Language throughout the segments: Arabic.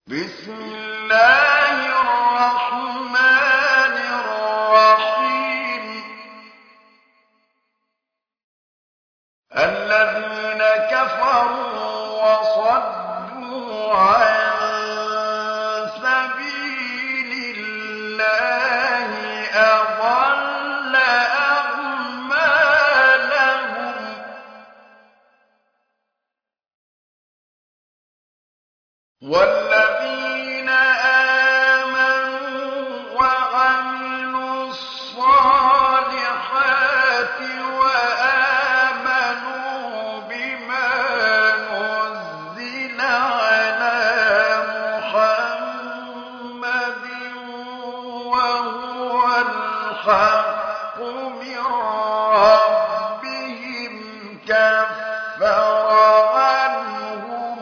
بسم الله الرحمن الرحيم الذين كفروا وصدوا عن سبيل الله أضل أعمالهم والذين آمنوا وعملوا الصالحات وآمنوا بما نزل على محمد وهو الحق من ربهم كفر عنهم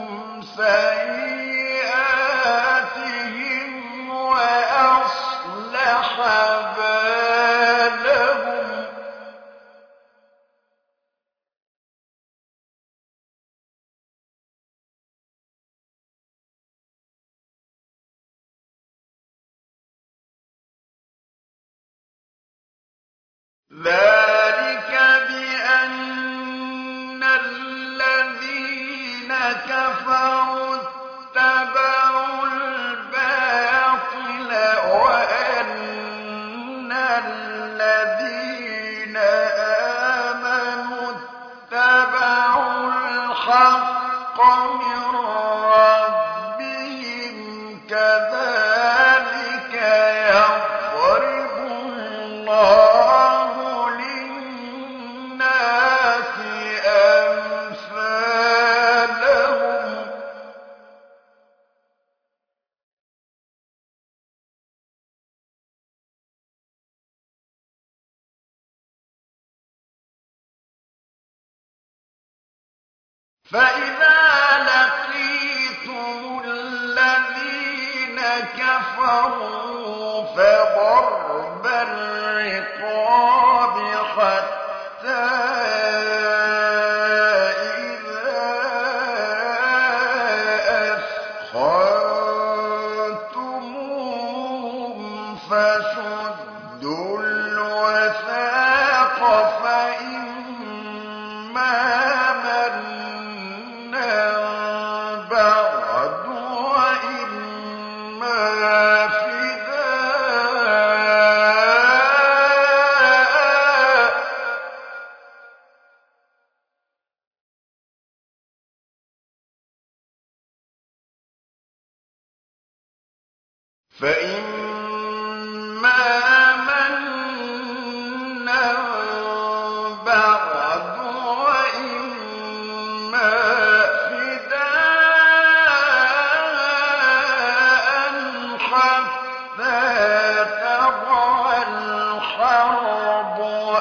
سيئاتهم وأصلح بالهم ذلك بأن الذين كفروا اتبعوا الباطل وأن الذين آمنوا اتبعوا الحق من ربهم كذلك يضرب الله للناس أمثالهم فإذا لقيتم الذين كفروا فضرب الرقاب حتى إذا أثخنتموهم فشدوا الوثاق فإما منا بعد وإما فداء فإما منا بعد وإما فداء حتى تضع الحرب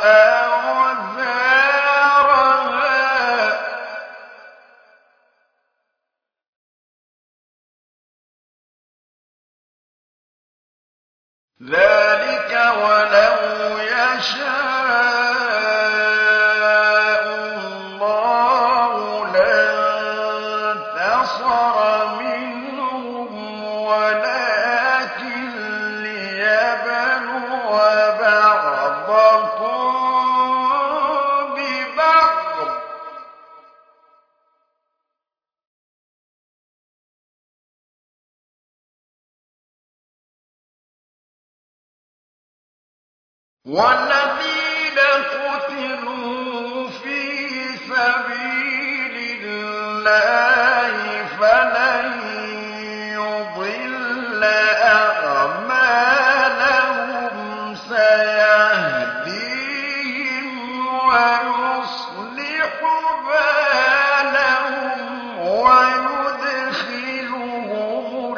أوزارها ذلك ولو يشاء الله لانتصر منهم ولكن ليبلو بعضكم ببعض والذين قتلوا في سبيل الله فلن يضل أعمالهم سيهديهم ويصلح بالهم ويدخلهم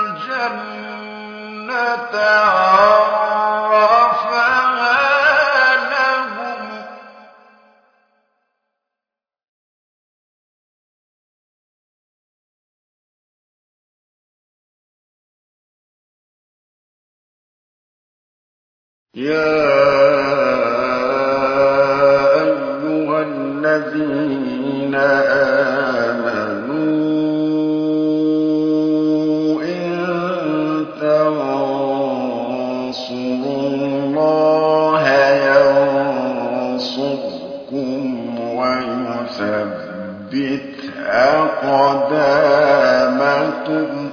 الجنة عرفها لهم يا أيها الذين آمنوا إن أقدامكم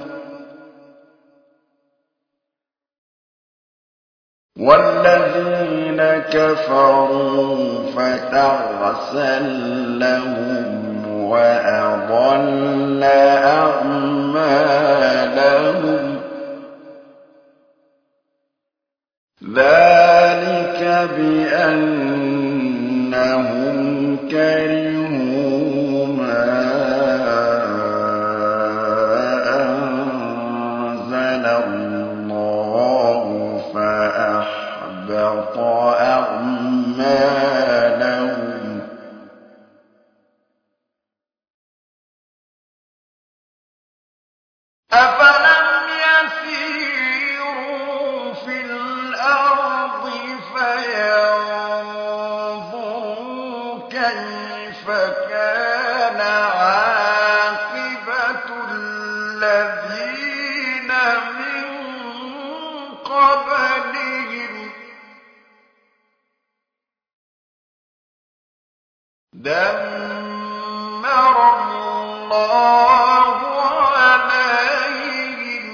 والذين كفروا فتعسا لهم وأضل أعمالهم ذلك بأنهم كرهوا ما أنزل الله فأحبط أعمالهم أفلم يسيروا في الأرض فينظروا كيف كان عاقبة الذين من قبلهم دمر الله عليهم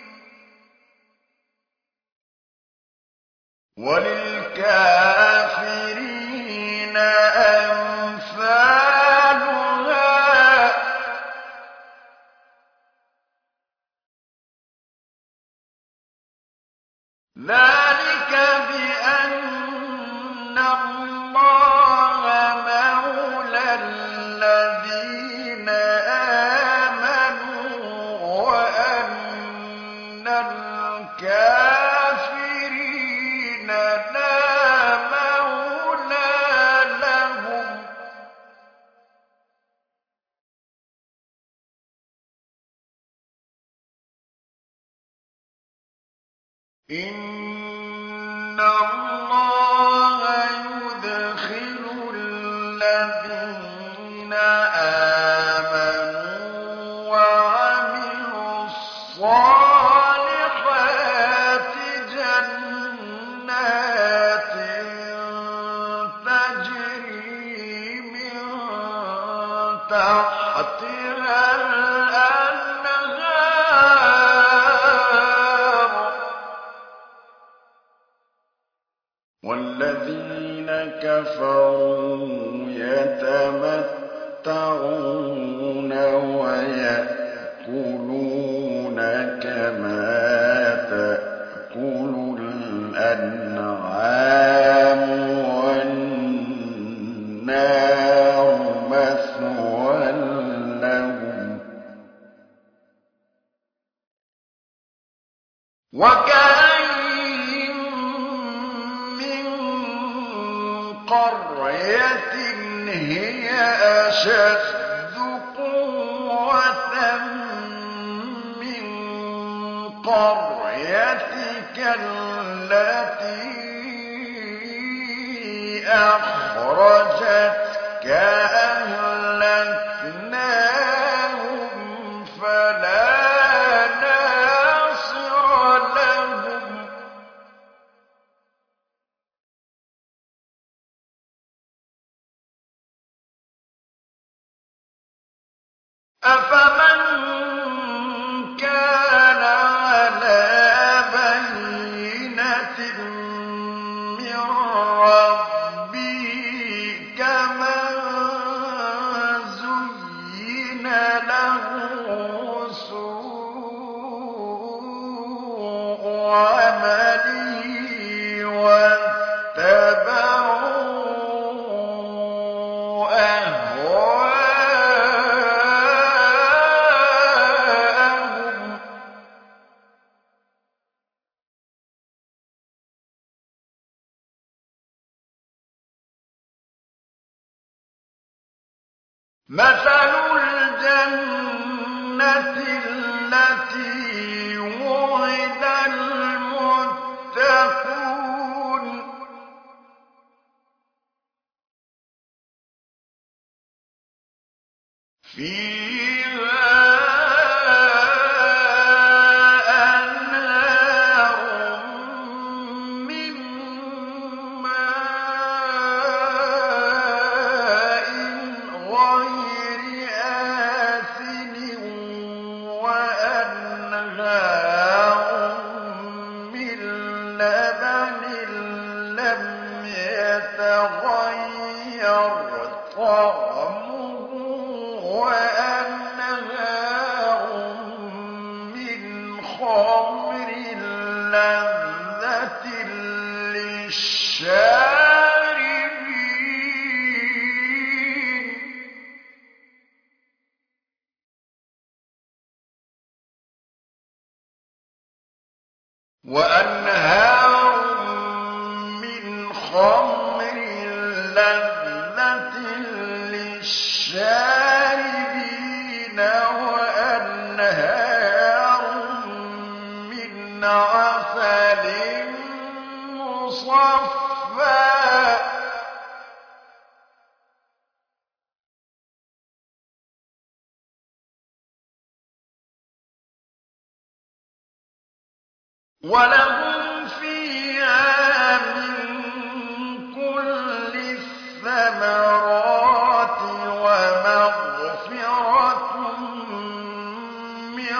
وللكافرين أمثالها ذلك بأن الله مولى الذين آمنوا وأن الكافرين لا مولى لهم إن الله يدخل الذين آمنوا وعملوا الصالحات جنات تجري من تحتها الأنهار والذين كفروا يتمتعون ويأكلون كما تأكل الأنعام والنار مثوى لهم وكأين من قرية هي أشد قوة من قريتك التي أخرجتك أهلكناهم فلا ناصر لهم أفمن كان على بينة من ربه كمن زين له سوء عمله واتبعوا أهواءهم مثل الجنة التي وعد المتقون فيها أنهار من ماء غير آسن وأنهار من خمر لذة للشاربين وأنهار من عسل مصفى ولهم فيها من كل الثمرات ومغفرة من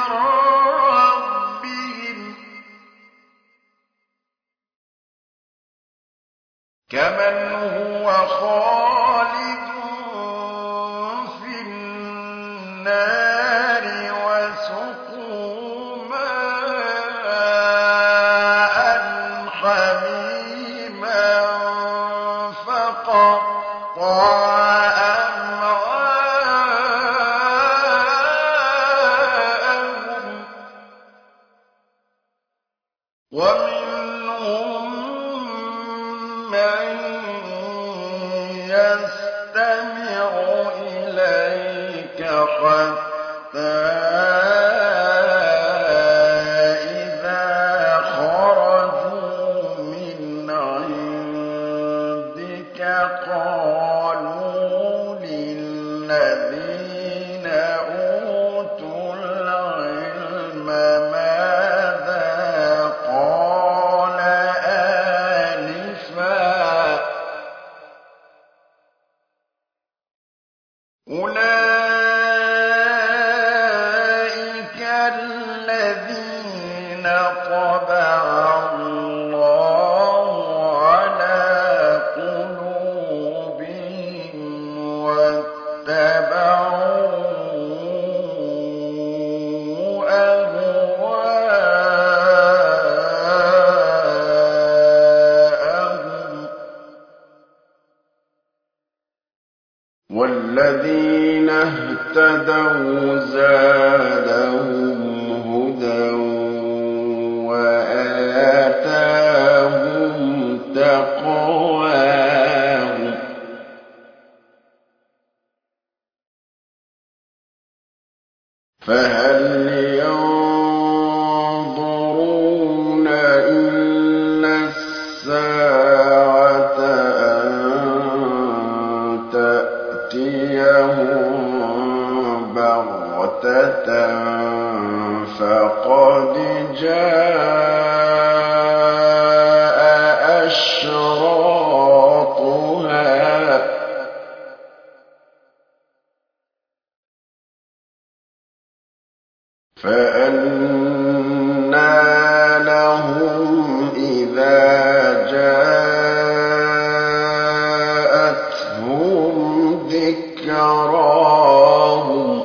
ربهم كمن هو خالد في النار وسقوا ماء حميما فقطع أمعاءهم ومنهم من يستمع إليك حتى إذا خرجوا من عندك قالوا للذين أوتوا العلم ماذا قال آنفا أولئك الذين طبع الله على قلوبهم واتبعوا أهواءهم والذين اهتدوا زادهم هدى وآتاهم تقواهم فهل ينظرون إلا الساعة أن تأتيهم بغتة فقد جاء أشراطها فأنى لهم إذا جاءتهم ذكراهم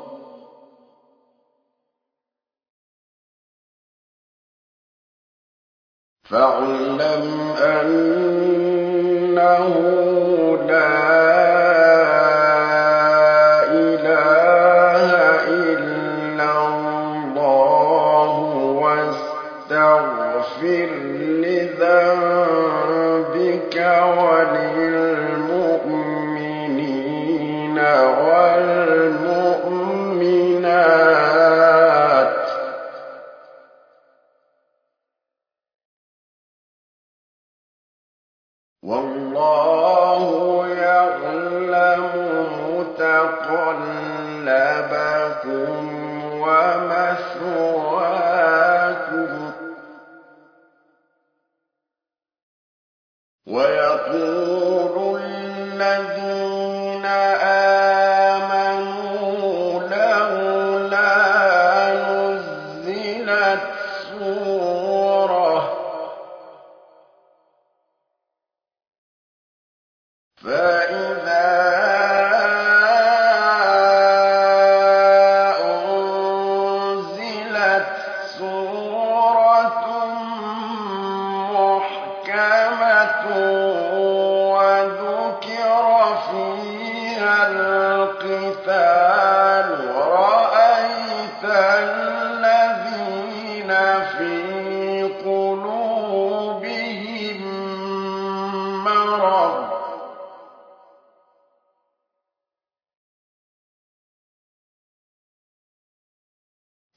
فاعلم أنه لا إله إلا الله واستغفر لذنبك وللمؤمنين والمؤمنات والله يعلم متقلبكم ومثواكم ويقول الذين آمنوا لولا نزلت سورة فإذا أنزلت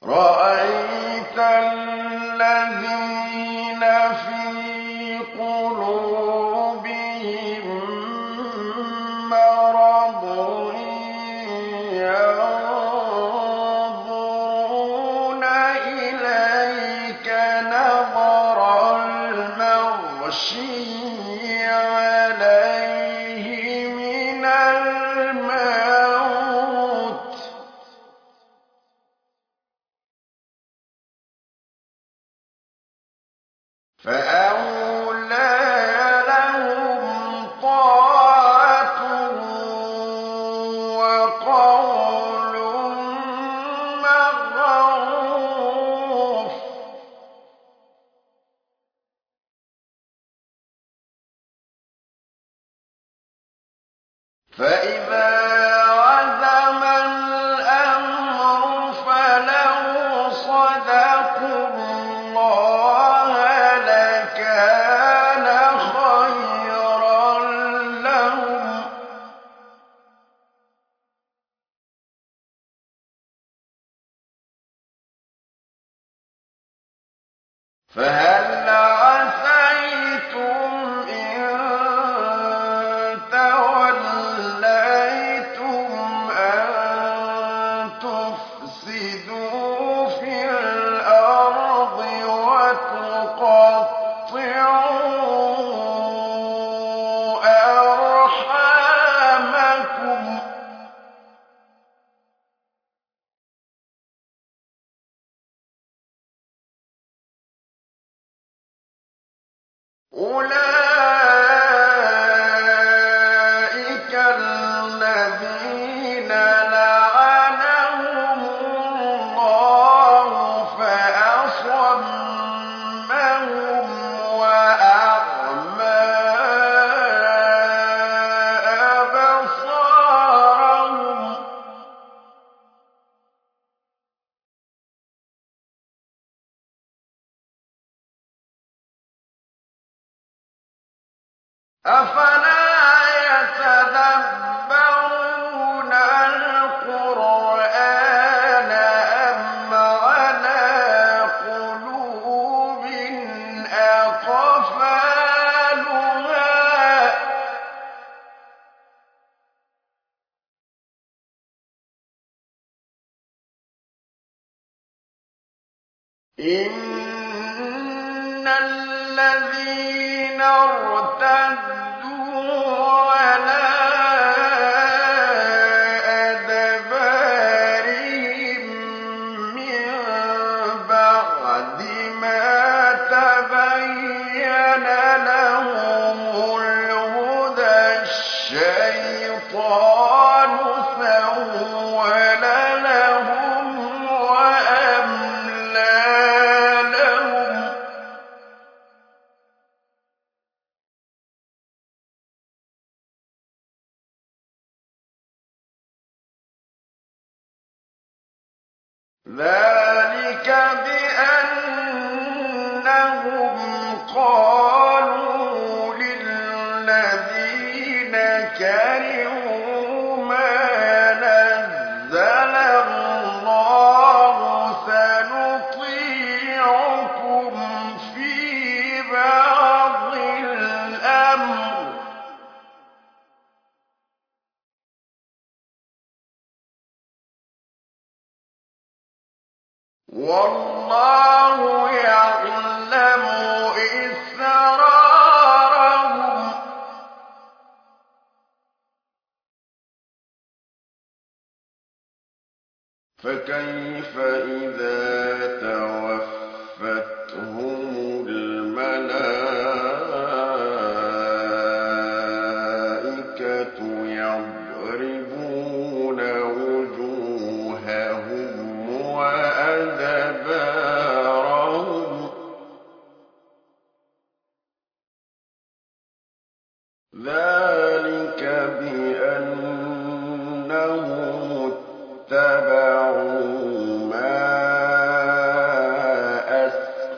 رَأَيْتَ الَّذِينَ فِي قُلُوبِهِم مَّرَضٌ يَنظُرُونَ إِلَيْكَ نَظَرَ الْمَغْشِيِّ عَلَيْهِ مِنَ الْمَوْتِ ۖ فَأَوْلَىٰ لَهُمْ طَاعَةٌ وَقَوْلٌ مَّعْرُوفٌ ۚ فَإِذَا عَزَمَ الْأَمْرُ فَلَوْ صَدَقُوا اللَّهَ لَكَانَ خَيْرًا لَّهُمْ ۚ فَهَلْ عَسَيْتُمْ إِن تَوَلَّيْتُمْ أَن تُفْسِدُوا فِي الْأَرْضِ وَتُقَطِّعُوا أَرْحَامَكُمْ ۖ أُولَٰئِكَ الَّذِينَ لَعَنَهُمُ اللَّهُ فَأَصَمَّهُمْ وَأَعْمَىٰ أَبْصَارَهُمْ ۖ أَفَلَا يَتَدَبَّرُونَ الْقُرْآنَ أَمْ عَلَىٰ قُلُوبٍ أَقْفَالُهَا ۚ إِنَّ الَّذِينَ ارْتَدُّوا عَلَىٰ أَدْبَارِهِم مِّن بَعْدِ مَا تَبَيَّنَ لَهُمُ الْهُدَى الشَّيْطَانُ سَوَّلَ لَهُمْ وَأَمْلَىٰ لَهُمْ ۚ ذَٰلِكَ بِأَنَّهُمْ قَالُوا لِلَّذِينَ كَرِهُوا مَا نَزَّلَ اللَّهُ سَنُطِيعُكُمْ فِي بَعْضِ الْأَمْرِ ۖ وَاللَّهُ يَعْلَمُ إِسْرَارَهُمْ ۚ فَكَيْفَ إِذَا تَوَفَّتْهُمُ الْمَلَائِكَةُ يَضْرِبُونَ وُجُوهَهُمْ وَأَدْبَارَهُمْ ۚ ذَٰلِكَ بِأَنَّهُمُ اتَّبَعُوا مَا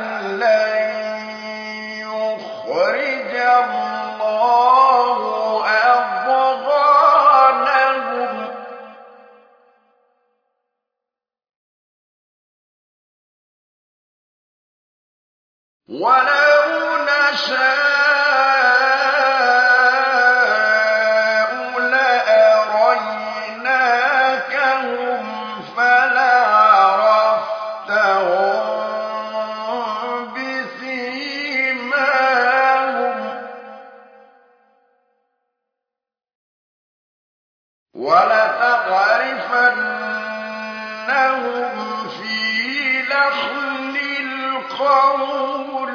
لن يخرج الله أضغانهم ولو نشاء لأريناكهم فلعرفتهم بسيماهم ولتعرفنهم في لحن القول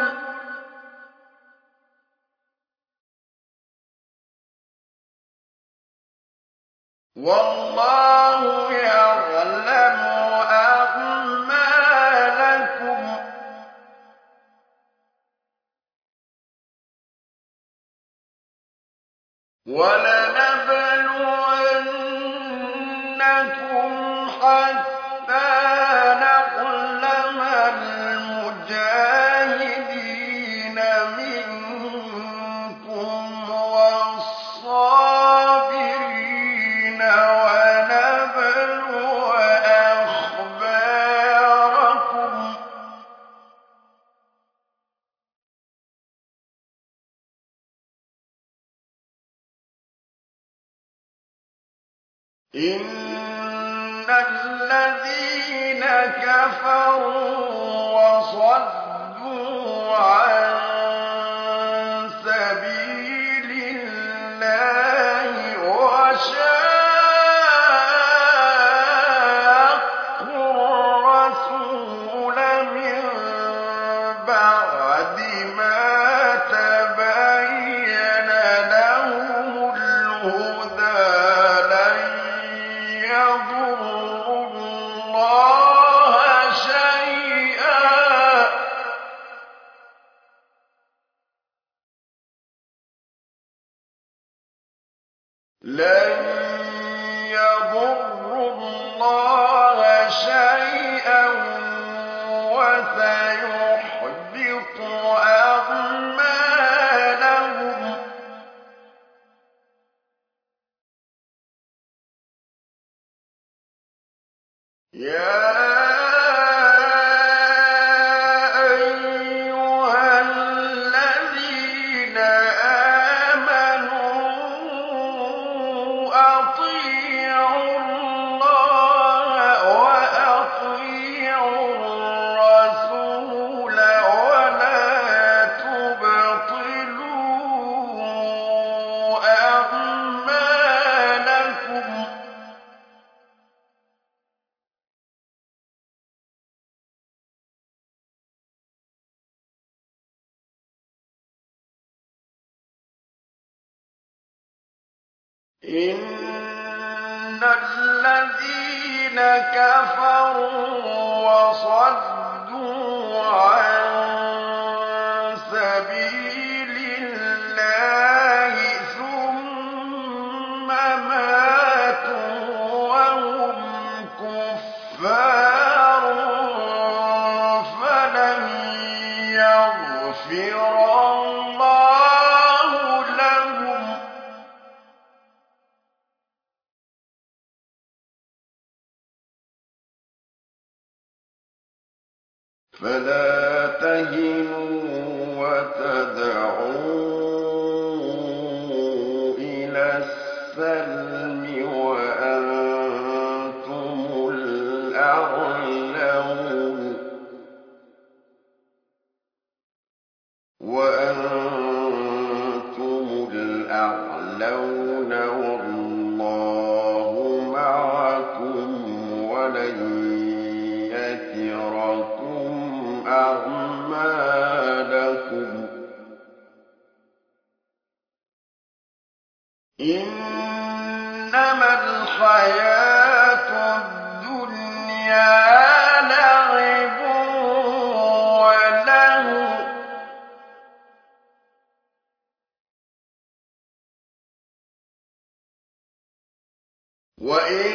والله يعلم أعمالكم ولنبلونكم حتى نعلم المجاهدين منكم والصابرين ونبلو أخباركم إن الذين كفروا وصدوا عن سبيل الله وشاقوا الرسول من بعد ما تبين لهم الهدى يضروا الله شيئا لن يضروا الله شيئا وسيحبط أعمالهم يا أيها الذين آمنوا أطيعوا الله وأطيعوا الرسول ولا تبطلوا أعمالكم إن الذين كفروا وصدوا عن سبيل الله ثم ماتوا وهم كفار فلن يغفر الله لهم فلا تهنوا وتدعوا إلى السلم وأنتم الأعلون والله معكم ولن يتركم أعمالكم إنما الحياة الدنيا لعب ولهو وإن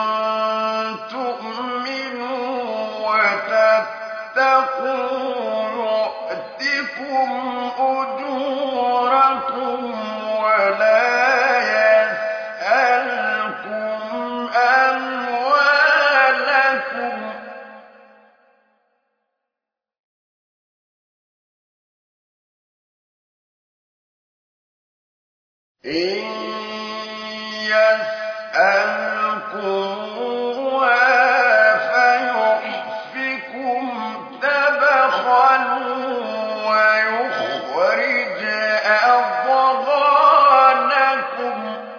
تؤمنوا وتتقوا أجوركم ولا يسألكم أموالكم إن يسألكموها فيحفكم تبخلوا ويخرج أضغانكم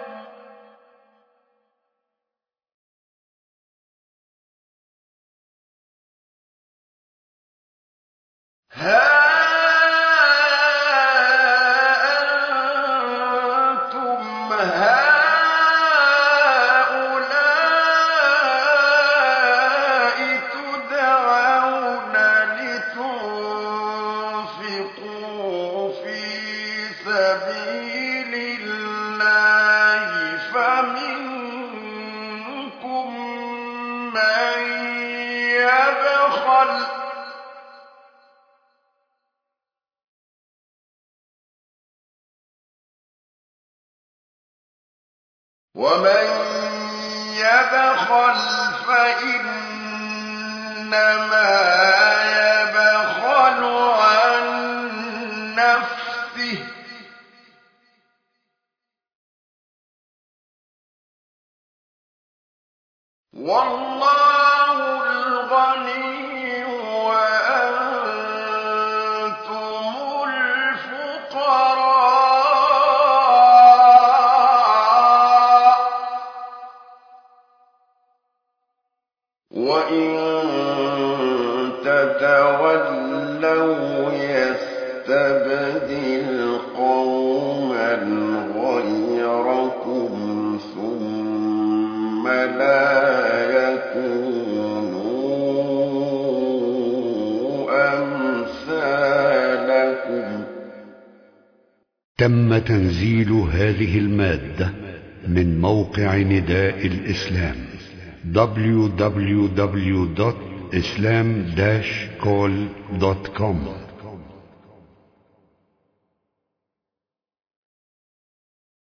ها أنتم هؤلاء تدعون لتنفقوا في سبيل الله فمنكم من يبخل ومن يبخل فإنما يبخل عن نفسه والله الغني وأنتم الفقراء وإن تتولوا يستبدل قوما غيركم ثم لا يكونوا أمثالكم. تم تنزيل هذه المادة من موقع نداء الإسلام www.islam-call.com